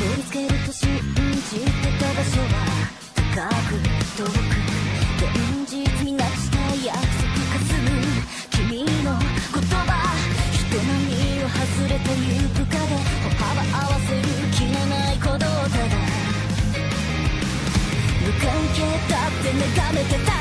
りつけると信じてた場所は高く遠く、現実になくした約束かすむ君の言葉、人波を外れてゆくかで歩幅合わせる気のない鼓動、ただ無関係だって眺めてた